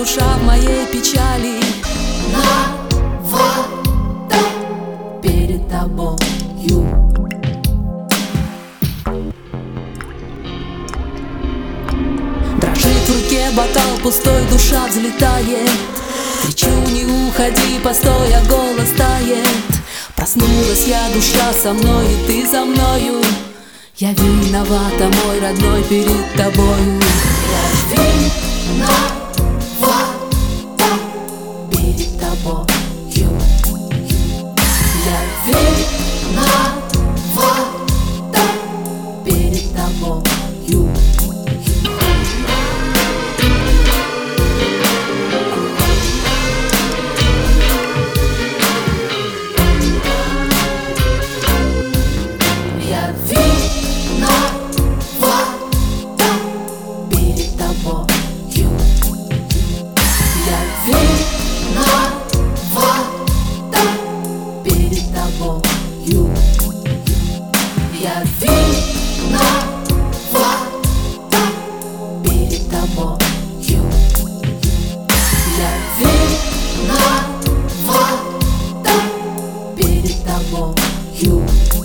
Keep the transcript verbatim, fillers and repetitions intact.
душа в моей печали. Виновата перед тобою. Дрожит в руке бокал пустой, душа взлетает. Кричу, не уходи, постой, а голос тает. Проснулась я, душа со мной, и ты со мною. Я виновата, мой родной, перед тобою. Я виновата перед тобою. Я виновата.